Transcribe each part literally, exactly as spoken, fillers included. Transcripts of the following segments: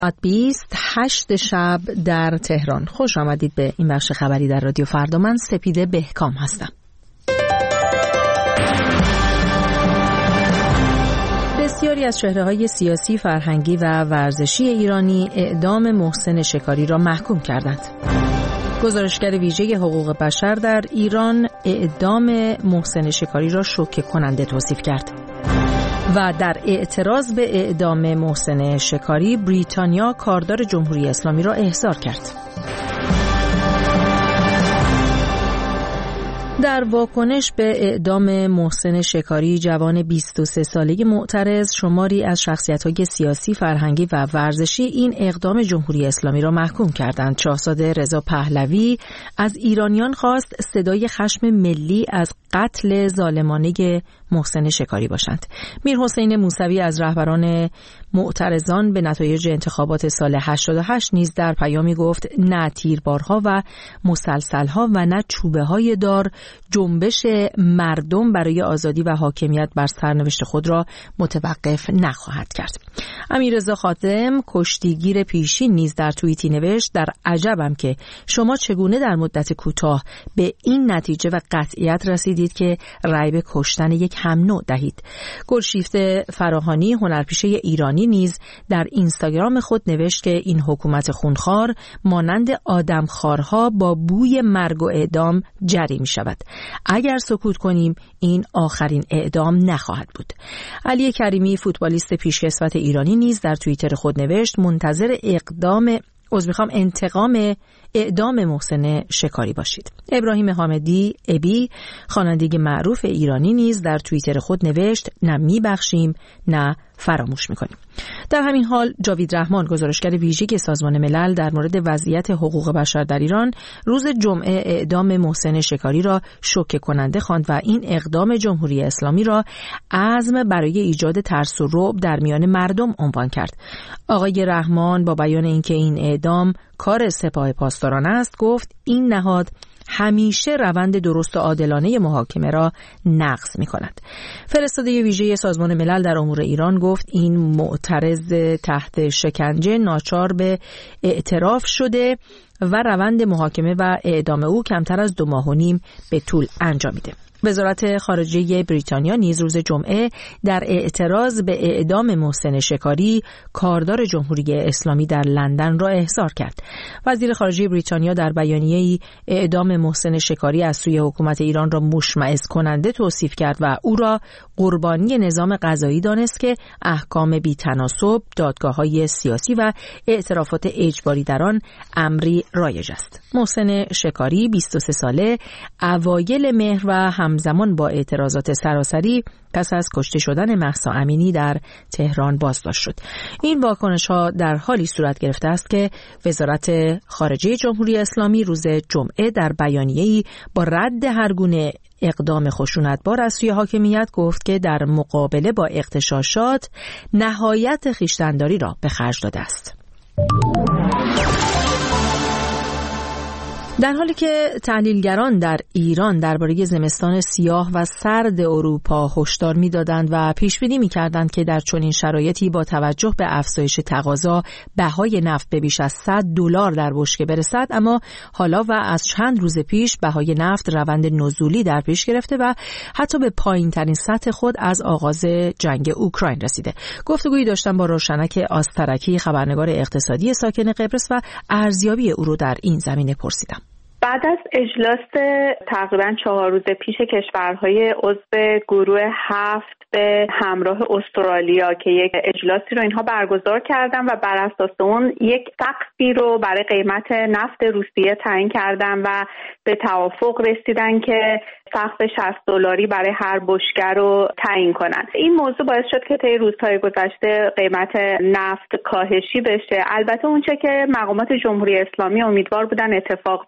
بیست هشت شب در تهران. خوش آمدید به این بخش خبری در رادیو فردا. من سپیده بهکام هستم. بسیاری از چهره‌های سیاسی، فرهنگی و ورزشی ایرانی اعدام محسن شکاری را محکوم کردند. گزارشگر ویژه حقوق بشر در ایران اعدام محسن شکاری را شوکه کننده توصیف کرد. و در اعتراض به اعدام محسن شکاری، بریتانیا کاردار جمهوری اسلامی را احضار کرد. در واکنش به اعدام محسن شکاری، جوان بیست و سه ساله معترض، شماری از شخصیت‌های سیاسی، فرهنگی و ورزشی این اقدام جمهوری اسلامی را محکوم کردند. شاهزاده رضا پهلوی از ایرانیان خواست صدای خشم ملی از قتل ظالمانه محسن شکاری باشند. میر حسین موسوی از رهبران معترضان به نتایج انتخابات سال هشتاد و هشت نیز در پیامی گفت نه تیربارها و مسلسلها و نه چوبه های دار جنبش مردم برای آزادی و حاکمیت بر سرنوشت خود را متوقف نخواهد کرد. امیررضا خاتم کشتیگیر پیشین نیز در توییتی نوشت در عجبم که شما چگونه در مدت کوتاه به این نتیجه و قطعیت رسیدید که رأی به کشتن یک هم نوع دهید. گلشیفته فراهانی هنرپیشه ایرانی نیز در اینستاگرام خود نوشت که این حکومت خونخوار مانند آدمخوارها با بوی مرگ و اعدام جری می شود. اگر سکوت کنیم این آخرین اعدام نخواهد بود. علی کریمی فوتبالیست پیشکسوت ایرانی نیز در توییتر خود نوشت منتظر اقدام از میخوام انتقام اعدام محسن شکاری باشید. ابراهیم حامدی ابی خواننده معروف ایرانی نیز در توییتر خود نوشت نه میبخشیم نه فراموش میکنیم. در همین حال جاوید رحمان گزارشگر ویژه سازمان ملل در مورد وضعیت حقوق بشر در ایران روز جمعه اعدام محسن شکاری را شوکه کننده خواند و این اقدام جمهوری اسلامی را عزم برای ایجاد ترس و رعب در میان مردم عنوان کرد. آقای رحمان با بیان اینکه این اعدام کار سپاه پاسداران است گفت این نهاد همیشه روند درست و عادلانه محاکمه را نقض می کند. فرستاده ویژه سازمان ملل در امور ایران گفت این معترض تحت شکنجه ناچار به اعتراف شده و روند محاکمه و اعدام او کمتر از دو ماه و نیم به طول انجامیده. وزارت خارجه بریتانیا نیز روز جمعه در اعتراض به اعدام محسن شکاری کاردار جمهوری اسلامی در لندن را احضار کرد. وزیر خارجه بریتانیا در بیانیه‌ای اعدام محسن شکاری از سوی حکومت ایران را مشمئز کننده توصیف کرد و او را قربانی نظام قضایی دانست که احکام بی‌تناسب، دادگاه‌های سیاسی و اعترافات اجباری در آن امری رایج است. محسن شکاری بیست و سه ساله اوایل مهر و همزمان با اعتراضات سراسری پس از کشته شدن مهسا امینی در تهران بازداشت شد. این واکنش‌ها در حالی صورت گرفته است که وزارت خارجه جمهوری اسلامی روز جمعه در بیانیه‌ای با رد هر گونه اقدام خشونتبار از سوی حاکمیت گفت که در مقابله با اغتشاشات نهایت خویشتن‌داری را به خرج داده است. در حالی که تحلیلگران در ایران درباره زمستان سیاه و سرد اروپا هشدار می‌دادند و پیش‌بینی می‌کردند که در چنین شرایطی با توجه به افزایش تقاضا بهای نفت به بیش از صد دلار در بشکه برسد، اما حالا و از چند روز پیش بهای نفت روند نزولی در پیش گرفته و حتی به پایین‌ترین سطح خود از آغاز جنگ اوکراین رسیده. گفتگویی داشتم با روشنک آسترکی، خبرنگار اقتصادی ساکن قبرس، و ارزیابی او رو در این زمینه پرسیدم. بعد از اجلاس تقریبا چهار روز پیش کشورهای عضو گروه هفت به همراه استرالیا که یک اجلاسی رو اینها برگزار کردن و بر اساس اون یک سقفی رو برای قیمت نفت روسیه تعیین کردن و به توافق رسیدن که سقف شصت دلاری برای هر بشکه رو تعیین کنن. این موضوع باعث شد که طی روزهای گذشته قیمت نفت کاهشی بشه. البته اونچه که مقامات جمهوری اسلامی امیدوار بودن اتفاق بیفته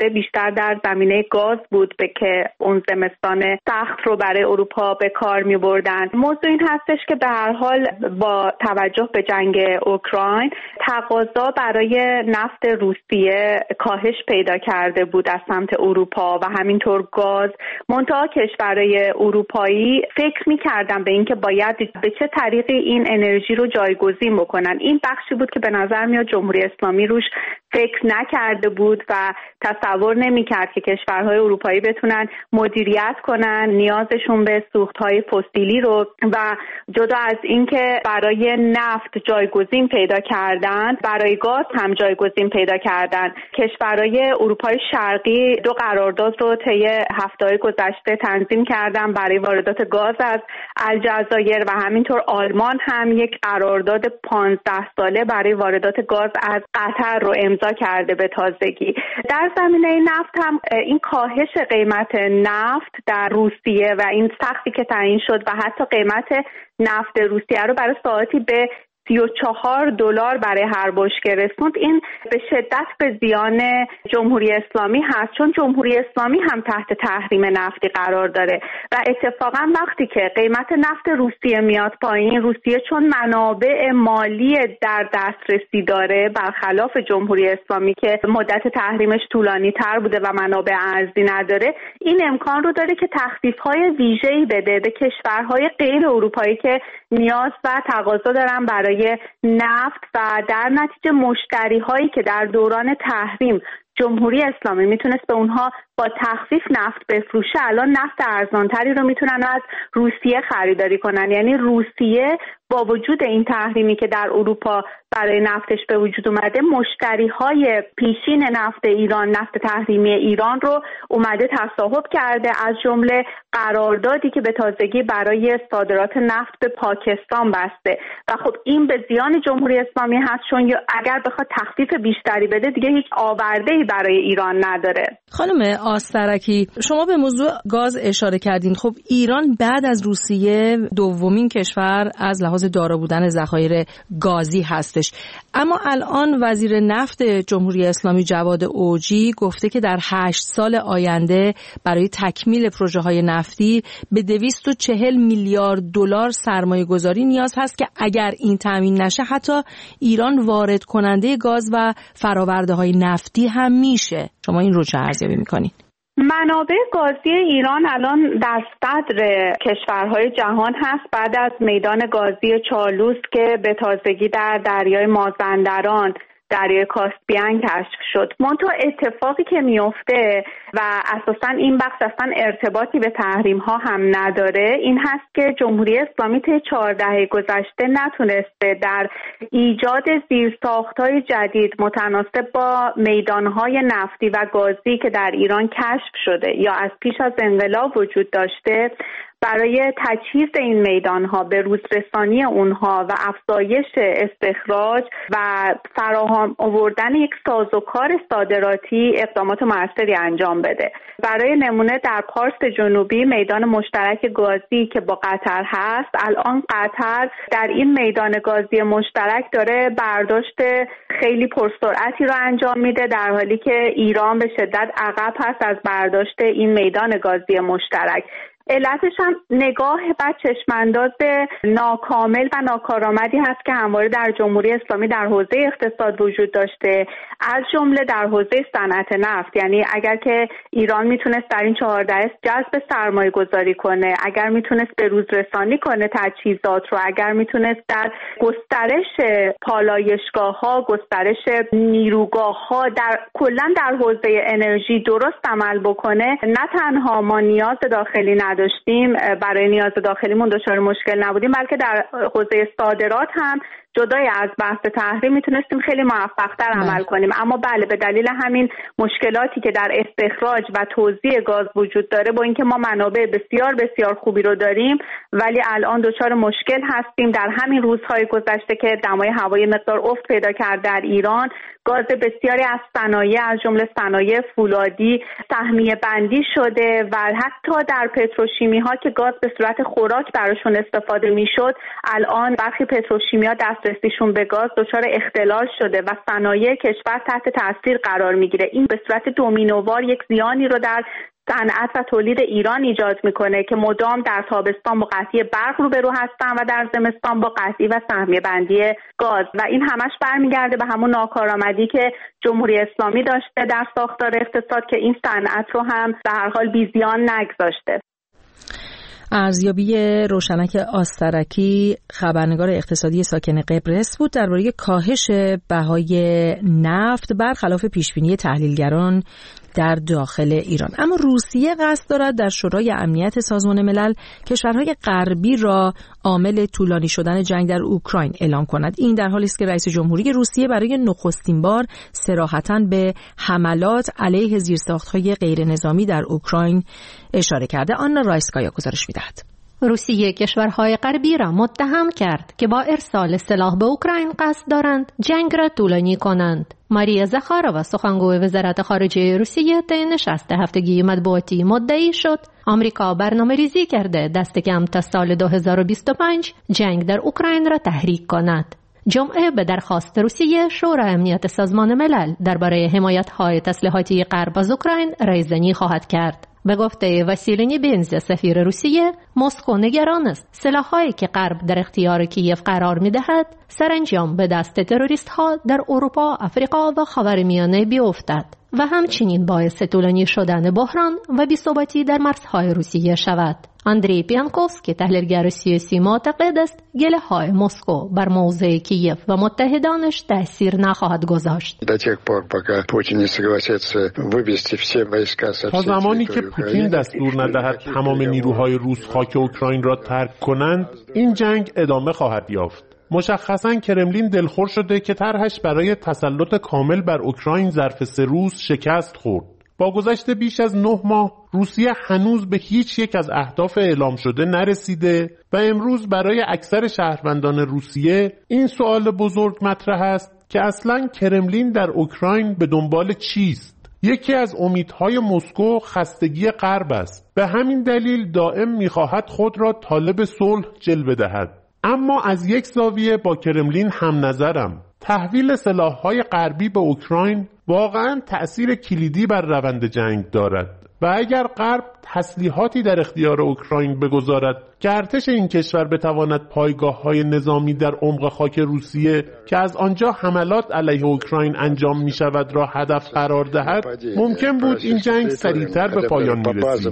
اروپایی بیشتر در زمینه گاز بود به که اون زمستان سخت رو برای اروپا به کار می بردن. موضوع این هستش که به هر حال با توجه به جنگ اوکراین تقاضا برای نفت روسیه کاهش پیدا کرده بود از سمت اروپا و همینطور گاز. منتها کشورهای اروپایی فکر می‌کردن به اینکه باید به چه طریقی این انرژی رو جایگزین بکنن. این بخشی بود که به نظر میاد جمهوری اسلامی روش فکر نکرده بود و تصور نمی‌کرد که کشورهای اروپایی بتونن مدیریت کنن نیازشون به سوخت‌های فسیلی رو و جدا از اینکه برای نفت جایگزین پیدا کردن، برای گاز هم جایگزین پیدا کردن. کشورهای اروپای شرقی دو قرارداد رو طی هفته‌های گذشته تنظیم کردن برای واردات گاز از الجزایر و همینطور آلمان هم یک قرارداد پانزده ساله برای واردات گاز از قطر رو امضا کرده به تازگی. در زمینه نفت هم این کاهش قیمت نفت در روسیه و این سقفی که تعیین شد و حتی قیمت نفت روسیه رو برای ساعتی به سی و چهار دلار برای هر بشکه رسوند، این به شدت به زیان جمهوری اسلامی هست، چون جمهوری اسلامی هم تحت تحریم نفتی قرار داره و اتفاقا وقتی که قیمت نفت روسیه میاد پایین، روسیه چون منابع مالی در دسترسی داره برخلاف جمهوری اسلامی که مدت تحریمش طولانی تر بوده و منابع ارزی نداره، این امکان رو داره که تخفیف‌های ویژه‌ای بده به کشورهای غیر اروپایی که نیاز و تقاضا دارن برای نفت و در نتیجه مشتری هایی که در دوران تحریم جمهوری اسلامی میتونست به اونها با تخفیف نفت بفروشه، الان نفت ارزانتری رو میتونن از روسیه خریداری کنن. یعنی روسیه با وجود این تحریمی که در اروپا برای نفتش به وجود اومده، مشتری های پیشین نفت ایران، نفت تحریمی ایران رو اومده تصاحب کرده، از جمله قراردادی که به تازگی برای صادرات نفت به پاکستان بسته و خب این به زیان جمهوری اسلامی هست، چون اگر بخواد تخفیف بیشتری بده دیگه هیچ آورده‌ای برای ایران نداره. خانم آسترکی، شما به موضوع گاز اشاره کردین. خب ایران بعد از روسیه دومین کشور از لحاظ دارا بودن ذخایر گازی هستش، اما الان وزیر نفت جمهوری اسلامی جواد اوجی گفته که در هشت سال آینده برای تکمیل پروژه های نفتی به دویست و چهل میلیارد دلار سرمایه گذاری نیاز هست که اگر این تامین نشه حتی ایران وارد کننده گاز و فراورده های نفتی هم میشه. شما این رو چه ارزیابی میکنید؟ منابع گازی ایران الان در صدر کشورهای جهان هست بعد از میدان گازی چالوس که به تازگی در دریای مازندران، دریای کاسپیان کشف شد. منتها اتفاقی که میفته و اساساً این بخش اصلا ارتباطی به تحریم ها هم نداره، این هست که جمهوری اسلامی طی چهار دهه گذشته نتونسته در ایجاد زیرساخت‌های جدید متناسب با میدانهای نفتی و گازی که در ایران کشف شده یا از پیش از انقلاب وجود داشته برای تجهیز این میدانها، به روزرسانی اونها و افزایش استخراج و فراهم آوردن یک سازوکار صادراتی اقدامات موثری انجام بده. برای نمونه در پارس جنوبی میدان مشترک گازی که با قطر هست، الان قطر در این میدان گازی مشترک داره برداشت خیلی پرسرعتی رو انجام میده، در حالی که ایران به شدت عقب هست از برداشت این میدان گازی مشترک. علتش هم نگاه بر چشمانداز ناکامل و ناکارآمدی هست که همواره در جمهوری اسلامی در حوزه اقتصاد وجود داشته، از جمله در حوزه صنعت نفت. یعنی اگر که ایران میتونست در این چهار دهه جذب سرمایه گذاری کنه، اگر میتونست به روز رسانی کنه تجهیزات رو، اگر میتونست در گسترش پالایشگاه ها، گسترش نیروگاه ها، در کلا در حوزه انرژی درست عمل بکنه، نه تنها ما نیاز داخلی نداریم داشتیم برای نیاز داخلیمون دچار مشکل نبودیم، بلکه در حوزه صادرات هم جدای از بحث تحریم میتونستیم خیلی موفق‌تر عمل کنیم. اما بله، به دلیل همین مشکلاتی که در استخراج و توزیع گاز وجود داره، با اینکه ما منابع بسیار بسیار خوبی رو داریم ولی الان دچار مشکل هستیم. در همین روزهای گذشته که دمای هوایی مقدار افت پیدا کرد در ایران، گاز بسیاری از صنایع از جمله صنایع فولادی سهمیه بندی شده و حتی در پتروشیمی ها که گاز به صورت خوراک براشون استفاده میشد، الان برخی پتروشیمی ها دست دسترسیشون به گاز دچار اختلال شده و صنایع کشور تحت تاثیر قرار میگیره. این به صورت دومینووار یک زیانی رو در صنعت و تولید ایران ایجاد میکنه که مدام در تابستان با قطعی برق روبرو هستن و در زمستان با قطعی و سهمیه بندی گاز و این همش برمیگرده به همون ناکارآمدی که جمهوری اسلامی داشته در ساختار اقتصاد که این صنعت رو هم به هر حال بی‌زیان نگذاشته. ارزیابی روشنک آسترکی خبرنگار اقتصادی ساکن قبرس بود درباره کاهش بهای نفت برخلاف پیشبینی تحلیلگران در داخل ایران. اما روسیه قصد دارد در شورای امنیت سازمان ملل کشورهای غربی را عامل طولانی شدن جنگ در اوکراین اعلام کند. این در حالی است که رئیس جمهوری روسیه برای نخستین بار صراحتاً به حملات علیه زیرساخت‌های غیر نظامی در اوکراین اشاره کرده. آنا رایسکایا گزارش می‌دهد. روسیه کشورهای غربی را متهم کرد که با ارسال سلاح به اوکراین قصد دارند جنگ را طولانی کنند. ماریا زاخارova سخنگوی وزارت خارجه روسیه طی نشست هفتگی مطبوعاتی مدعی شد آمریکا برنامه‌ریزی کرده دست کم تا سال دو هزار و بیست و پنج جنگ در اوکراین را تحریک کند. جمعه به درخواست روسیه شورای امنیت سازمان ملل درباره حمایت‌های تسلیحاتی غرب از اوکراین رایزنی خواهد کرد. به گفته واسیلی بنز سفیر روسیه، مسکو نگران است سلاح‌هایی که غرب در اختیار کیف قرار می‌دهد سرانجام به دست تروریست‌ها در اروپا، آفریقا و خاورمیانه بیفتد و همچنین باعث طولانی شدن بحران و بی‌ثباتی در مرزهای روسیه شود. اندری پیانکوفسکی تحلیلگر سیاسی معتقد است گله‌های مسکو بر موضع کیف و متحدانش تأثیر نخواهد گذاشت. تا زمانی که پوتین دستور ندهد تمام نیروهای روس خاک اوکراین را ترک کنند، این جنگ ادامه خواهد یافت. مشخصاً کرملین دلخور شده که طرحش برای تسلط کامل بر اوکراین ظرف سه روز شکست خورد. با گذشت بیش از نه ماه روسیه هنوز به هیچ یک از اهداف اعلام شده نرسیده و امروز برای اکثر شهروندان روسیه این سوال بزرگ مطرح است که اصلاً کرملین در اوکراین به دنبال چیست؟ یکی از امیدهای مسکو خستگی غرب است. به همین دلیل دائم می‌خواهد خود را طالب صلح جلوه دهد. اما از یک زاویه با کرملین هم نظرم. تحویل سلاح‌های غربی به اوکراین واقعاً تأثیر کلیدی بر روند جنگ دارد و اگر غرب تسلیحاتی در اختیار اوکراین بگذارد که ارتش این کشور بتواند پایگاه‌های نظامی در عمق خاک روسیه که از آنجا حملات علیه اوکراین انجام می‌شود را هدف قرار دهد، ممکن بود این جنگ سریعتر به پایان می‌رسید.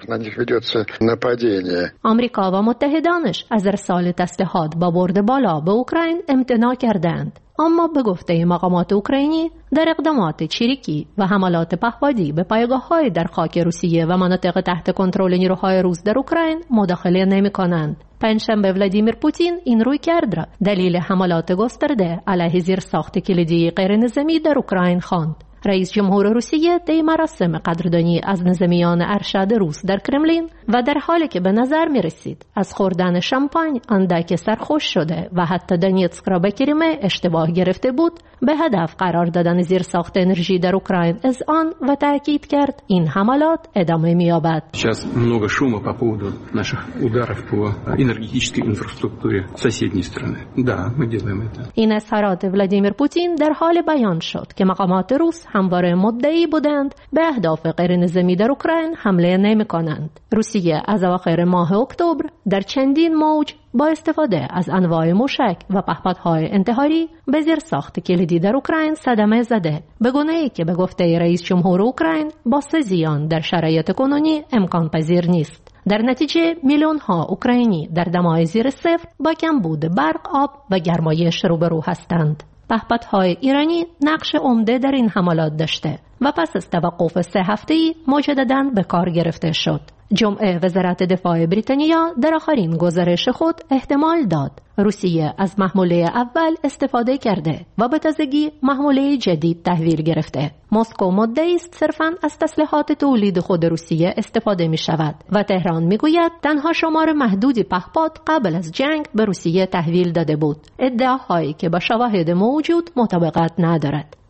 آمریکا و متحدانش از ارسال تسلیحات با برد بالا به اوکراین امتناع کردند. اما به گفته مقامات اوکراینی در اقدامات چریکی و حملات پهپادی به پایگاه‌های در خاک روسیه و مناطق تحت کنترل نیروهای روس در اوکراین مداخله نمی‌کنند. پنجشنبه ولادیمیر پوتین این رویکرد را دلیل حملات گسترده علیه زیرساخت کلیدی غیرنظامی در اوکراین خواند. رئیس جمهور روسیه طی مراسم قدردانی از نظامیان ارشد روس در کرملین و در حالی که به نظر می رسید از خوردن شامپاین اندک سرخوش شده و حتی دونیتسک را به کریمه اشتباه گرفته بود، به هدف قرار دادن زیرساخت انرژی در اوکراین اذعان و تاکید کرد این حملات ادامه می یابد. Сейчас много шума по поводу наших ударов по энергетической инфраструктуре соседней страны. Да, мы делаем это. این اظهارات ولادیمیر پوتین در حال بیان شد که مقامات روس همواره مدعی بودند به اهداف غیرنظامی در اوکراین حمله نمی کنند. روسیه از اواخر ماه اکتبر در چندین موج با استفاده از انواع موشک و پهپادهای انتحاری به زیرساخت کلیدی در اوکراین صدمه زده، به گونه‌ای که به گفته رئیس جمهور اوکراین با سازیان در شرایط کنونی امکان پذیر نیست. در نتیجه میلیون ها اوکراینی در دمای زیر صفر با کمبود برق، آب و گرمایش روبرو هستند. پهپادهای ایرانی نقش عمده در این حملات داشته و پس از توقف سه هفته‌ای مجدداً به کار گرفته شد. جمعه وزارت دفاع بریتانیا در آخرین گزارش خود احتمال داد روسیه از محموله اول استفاده کرده و به تازگی محموله جدید تحویل گرفته. مسکو مدعی است صرفاً از تسلیحات تولید خود روسیه استفاده می شود و تهران می گوید تنها شمار محدودی پهپاد قبل از جنگ به روسیه تحویل داده بود، ادعاهایی که با شواهد موجود مطابقت ندارد.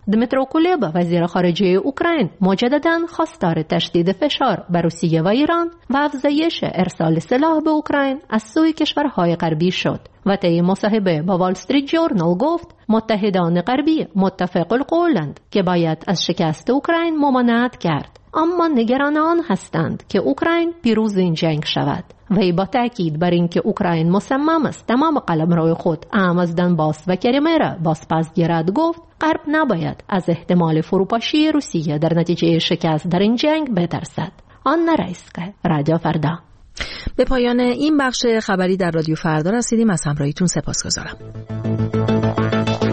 دمیترو کولبا وزیر خارجه اوکراین مجدداً خواستار تشدید فشار بر روسیه و ایران و افزایش ارسال سلاح به اوکراین از سوی کشورهای غربی شد و طی مصاحبه با وال استریت جورنال گفت متحدان غربی متفق القولند که باید از شکست اوکراین ممانعت کرد، اما نگران آن هستند که اوکراین پیروز این جنگ شود. وی با تاکید بر اینکه اوکراین مصمم است تمام قلمرو خود اهم از دنباس و کریمه را بازپس گیرد گفت غرب نباید از احتمال فروپاشی روسیه در نتیجه شکست در این جنگ بترسد. آن رئیسکه رادیو فردا. به پایان این بخش خبری در رادیو فردا رسیدیم. از همراهیتون سپاسگزارم.